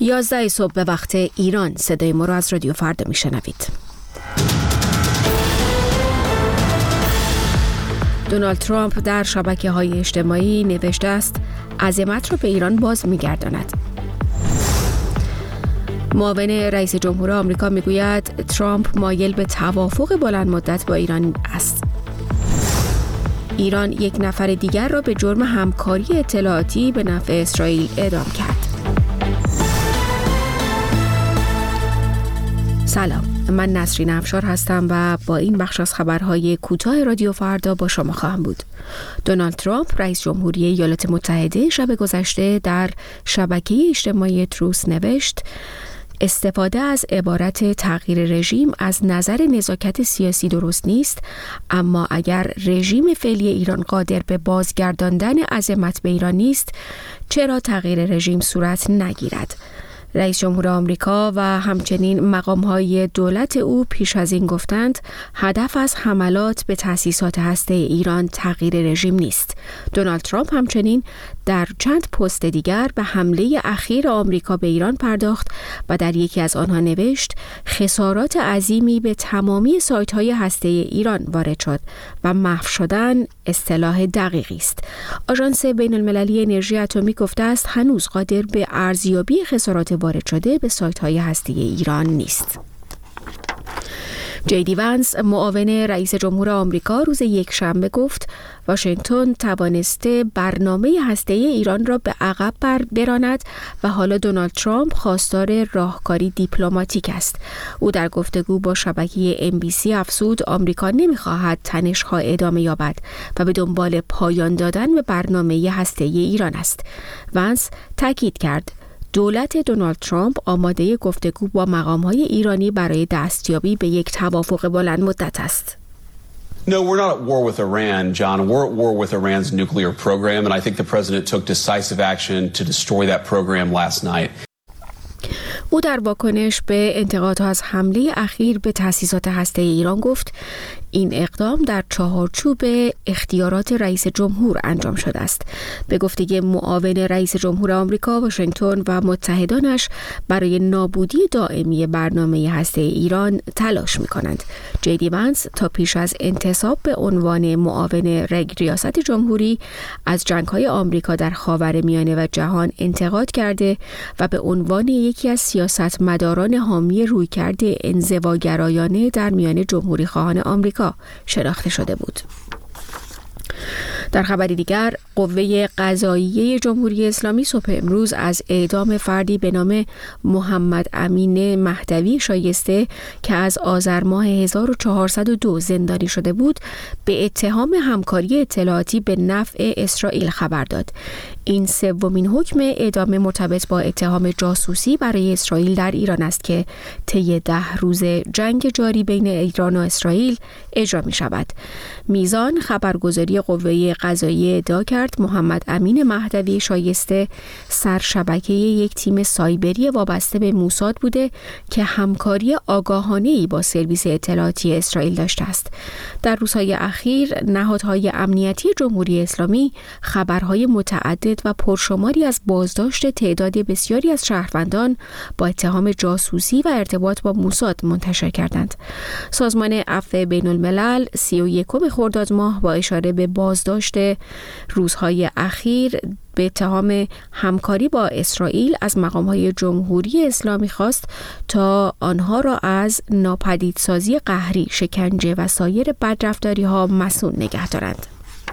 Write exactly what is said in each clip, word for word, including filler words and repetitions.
یازده صبح به وقت ایران. صدای ما را از رادیو فردا میشنوید. دونالد ترامپ در شبکه‌های اجتماعی نوشته است عزیمت را به ایران باز می‌گرداند. معاون رئیس جمهور آمریکا میگوید ترامپ مایل به توافق بلند مدت با ایران است. ایران یک نفر دیگر را به جرم همکاری اطلاعاتی به نفع اسرائیل اعدام کرد. سلام، من نسرین افشار هستم و با این بخش از خبرهای کوتاه رادیو فردا با شما خواهم بود. دونالد ترامپ رئیس جمهوری ایالات متحده شب گذشته در شبکه اجتماعی تروس نوشت استفاده از عبارت تغییر رژیم از نظر نزاکت سیاسی درست نیست، اما اگر رژیم فعلی ایران قادر به بازگرداندن عزیمت به ایران نیست، چرا تغییر رژیم صورت نگیرد؟ رئیس جمهور آمریکا و همچنین مقام‌های دولت او پیش از این گفتند هدف از حملات به تأسیسات هسته ایران تغییر رژیم نیست. دونالد ترامپ همچنین در چند پست دیگر به حمله اخیر آمریکا به ایران پرداخت و در یکی از آنها نوشت خسارات عظیمی به تمامی سایت‌های هسته ایران وارد شد و محو شدن اصطلاح دقیقی است. آژانس بین‌المللی انرژی اتمی گفته است هنوز قادر به ارزیابی خسارات وارد شده به سایت‌های هسته ایران نیست. جی دی ونس معاون رئیس جمهور آمریکا روز یکشنبه گفت واشنگتن توانسته برنامه هسته ایران را به عقب براند و حالا دونالد ترامپ خواستار راهکاری دیپلماتیک است. او در گفتگو با شبکه ام بی سی افزود آمریکا نمی‌خواهد تنش‌ها ادامه یابد و به دنبال پایان دادن به برنامه هسته ایران است. ونس تاکید کرد دولت دونالد ترامپ آماده گفتگو با مقام‌های ایرانی برای دستیابی به یک توافق بلند مدت است. No, we're not at war with Iran, John. We're at war with Iran's nuclear program, and I think the president took decisive action to destroy that program last night. او در واکنش به انتقادها از حمله اخیر به تأسیسات هسته ایران گفت این اقدام در چارچوب اختیارات رئیس جمهور انجام شده است. به گفته معاون رئیس جمهور آمریکا، واشنگتن و متحدانش برای نابودی دائمی برنامه هسته ایران تلاش می‌کنند. جی دی ونس تا پیش از انتصاب به عنوان معاون ریاست جمهوری از جنگ‌های آمریکا در خاورمیانه و جهان انتقاد کرده و به عنوان یکی از سیاستمداران حامی رویکرد انزواگرایانه در میان جمهوری خواهان آمریکا شناخته شده بود. در خبری دیگر، قوه قضاییه جمهوری اسلامی صبح امروز از اعدام فردی به نام محمد امین مهدوی شایسته که از آذر ماه هزار و چهارصد و دو زندانی شده بود به اتهام همکاری اطلاعاتی به نفع اسرائیل خبر داد. این سومین حکم اعدام مرتبط با اتهام جاسوسی برای اسرائیل در ایران است که طی ده روز جنگ جاری بین ایران و اسرائیل اجرا می شود. میزان خبرگزاری قوه قضاییه ادعا کرد محمد امین مهدوی شایسته سرشبکه یک تیم سایبری وابسته به موساد بوده که همکاری آگاهانه‌ای با سرویس اطلاعاتی اسرائیل داشته است. در روزهای اخیر نهادهای امنیتی جمهوری اسلامی خبرهای متعدد و پرشماری از بازداشت تعداد بسیاری از شهروندان با اتهام جاسوسی و ارتباط با موساد منتشر کردند. سازمان عفو بین الملل سی و یکم خرداد ماه با اشاره به بازداشت روزهای اخیر به اتهام همکاری با اسرائیل از مقام‌های جمهوری اسلامی خواست تا آنها را از ناپدیدسازی قهری، شکنجه و سایر بدرفتاری‌ها مسئول نگه دارند.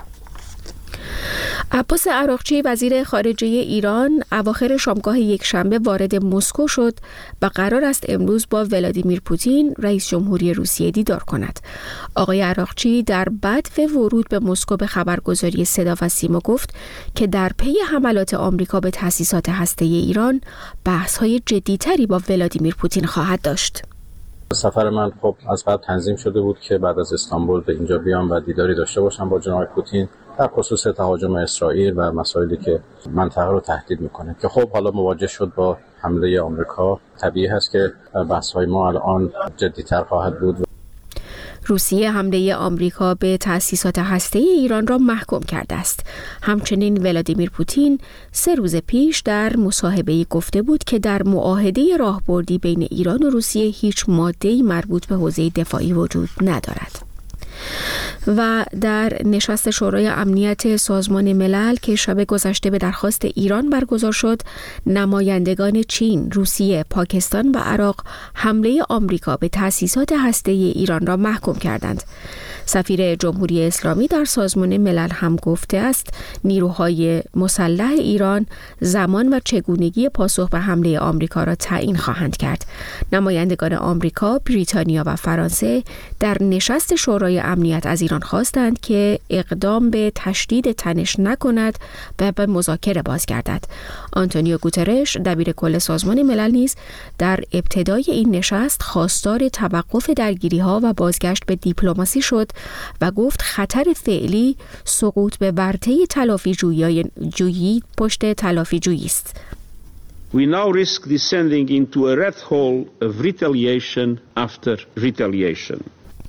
عباس عراقچی وزیر خارجه ایران اواخر شامگاه یکشنبه وارد مسکو شد و قرار است امروز با ولادیمیر پوتین رئیس جمهوری روسیه دیدار کند. آقای عراقچی در بدو ورود به مسکو به خبرگزاری صدا و سیما گفت که در پی حملات آمریکا به تأسیسات هسته ایران بحث‌های جدی‌تری با ولادیمیر پوتین خواهد داشت. سفر من خب از قبل تنظیم شده بود که بعد از استانبول به اینجا بیام و دیداری داشته باشم با جناب پوتین در خصوص تهاجم اسرائیل و مسائلی که منطقه رو تهدید میکنه که خب حالا مواجه شد با حمله آمریکا. طبیعی هست که بحث‌های ما الان جدی‌تر خواهد بود. روسیه حمله آمریکا به تأسیسات هسته‌ای ایران را محکوم کرده است. همچنین ولادیمیر پوتین سه روز پیش در مصاحبه‌ای گفته بود که در معاهده راهبردی بین ایران و روسیه هیچ ماده‌ای مربوط به حوزه دفاعی وجود ندارد. و در نشست شورای امنیت سازمان ملل که شب گذشته به درخواست ایران برگزار شد، نمایندگان چین، روسیه، پاکستان و عراق حمله آمریکا به تأسیسات هسته‌ای ایران را محکوم کردند. سفیر جمهوری اسلامی در سازمان ملل هم گفته است نیروهای مسلح ایران زمان و چگونگی پاسخ به حمله آمریکا را تعیین خواهند کرد. نمایندگان آمریکا، بریتانیا و فرانسه در نشست شورای امنیت از ایران خواستند که اقدام به تشدید تنش نکند و به مذاکره بازگردد. آنتونیو گوترش، دبیر کل سازمان ملل نیز در ابتدای این نشست خواستار توقف درگیری‌ها و بازگشت به دیپلماسی شد و گفت خطر فعلی سقوط به ورطه تلافی جویی پشت تلافی جویی است. We now risk descending into a rat hole of retaliation after retaliation.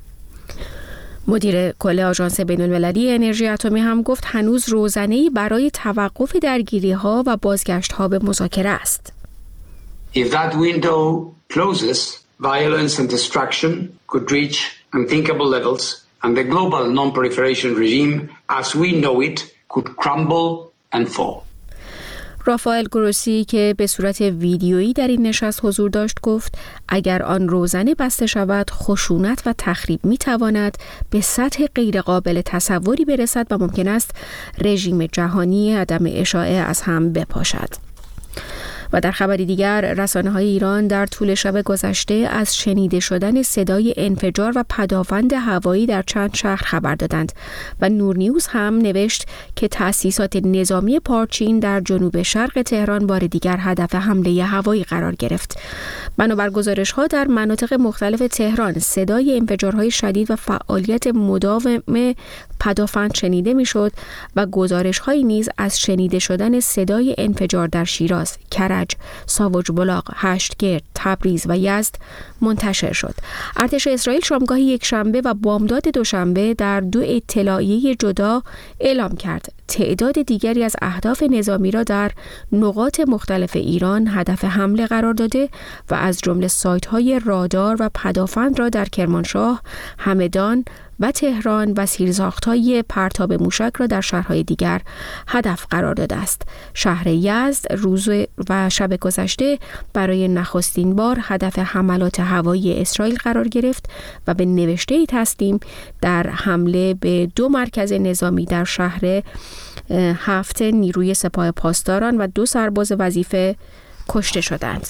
مدیر کل آژانس بین‌المللی انرژی اتمی هم گفت هنوز روزنه‌ای برای توقف درگیری‌ها و بازگشت‌ها به مذاکره است. If that window closes, violence and destruction could reach unthinkable levels and the global non-proliferation regime as we know it could crumble and fall. رافائل گروسی که به صورت ویدیویی در این نشست حضور داشت گفت اگر آن روزنه بسته شود خشونت و تخریب میتواند به سطح غیرقابل تصوری برسد و ممکن است رژیم جهانی عدم اشاعه از هم بپاشد. و در خبری دیگر رسانه‌های ایران در طول شب گذشته از شنیده شدن صدای انفجار و پدافند هوایی در چند شهر خبر دادند و نور نیوز هم نوشت که تأسیسات نظامی پارچین در جنوب شرق تهران بار دیگر هدف حمله هوایی قرار گرفت. بنابر گزارش‌ها در مناطق مختلف تهران صدای انفجارهای شدید و فعالیت مداوم پدافند شنیده میشد و گزارش‌هایی نیز از شنیده شدن صدای انفجار در شیراز، کرج، ساوج بلاغ، هشتگرد، تبریز و یزد منتشر شد. ارتش اسرائیل شامگاه یک شنبه و بامداد دوشنبه در دو اطلاعیه جدا اعلام کرد تعداد دیگری از اهداف نظامی را در نقاط مختلف ایران هدف حمله قرار داده و از جمله سایت‌های رادار و پدافند را در کرمانشاه، همدان و تهران و زیرساخت‌های پرتاب موشک را در شهرهای دیگر هدف قرار داده است. شهر یزد روز و شب گذشته برای نخستین بار هدف حملات هوایی اسرائیل قرار گرفت و به نوشته‌ای تسلیم در حمله به دو مرکز نظامی در شهر هفت نیروی سپاه پاسداران و دو سرباز وظیفه کشته شدند.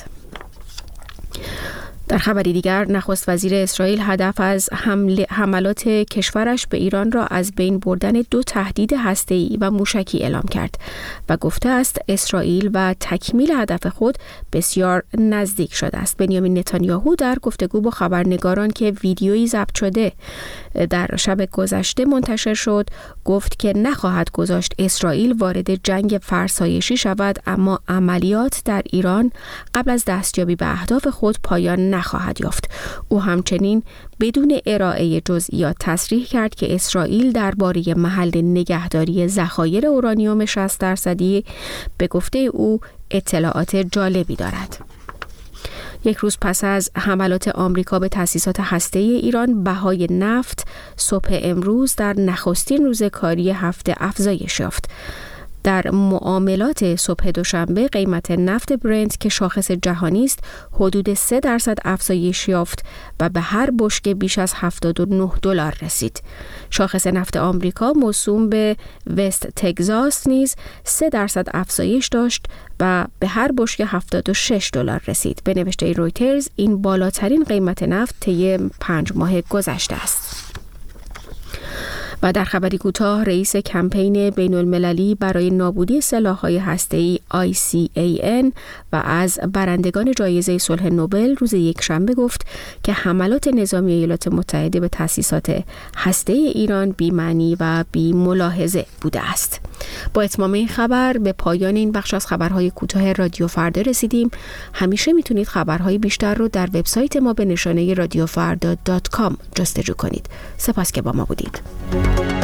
در خبری دیگر نخست وزیر اسرائیل هدف از حمل حملات کشورش به ایران را از بین بردن دو تهدید هسته‌ای و موشکی اعلام کرد و گفته است اسرائیل و تکمیل هدف خود بسیار نزدیک شده است. بنیامین نتانیاهو در گفتگو با خبرنگاران که ویدیویی ضبط شده در شب گذشته منتشر شد گفت که نخواهد گذاشت اسرائیل وارد جنگ فرسایشی شود، اما عملیات در ایران قبل از دستیابی به اهداف خود پایان نخواهد یافت. او همچنین بدون ارائه جزئیات تصریح کرد که اسرائیل درباره محل نگهداری ذخایر اورانیوم شصت درصدی به گفته او اطلاعات جالبی دارد. یک روز پس از حملات آمریکا به تأسیسات هسته‌ای ایران، بهای نفت صبح امروز در نخستین روز کاری هفته افزایش یافت. در معاملات صبح دوشنبه قیمت نفت برنت که شاخص جهانی است حدود سه درصد افزایش یافت و به هر بشکه بیش از هفتاد و نه دلار رسید. شاخص نفت آمریکا موسوم به وست تگزاس نیز سه درصد افزایش داشت و به هر بشکه هفتاد و شش دلار رسید. به نوشته رویترز این بالاترین قیمت نفت طی پنج ماه گذشته است. و در خبری کوتاه رئیس کمپین بین المللی برای نابودی سلاح‌های هسته‌ای آی سی ای ان و از برندگان جایزه صلح نوبل روز یکشنبه گفت که حملات نظامی ایالات متحده به تأسیسات هسته‌ای ایران بی‌معنی و بی‌ملاحظه بوده است. با اتمام این خبر به پایان این بخش از خبرهای کوتاه رادیو فردا رسیدیم. همیشه میتونید خبرهای بیشتر رو در وبسایت ما به نشانه رادیو فردا دات کام جستجو کنید. سپاس که با ما بودید.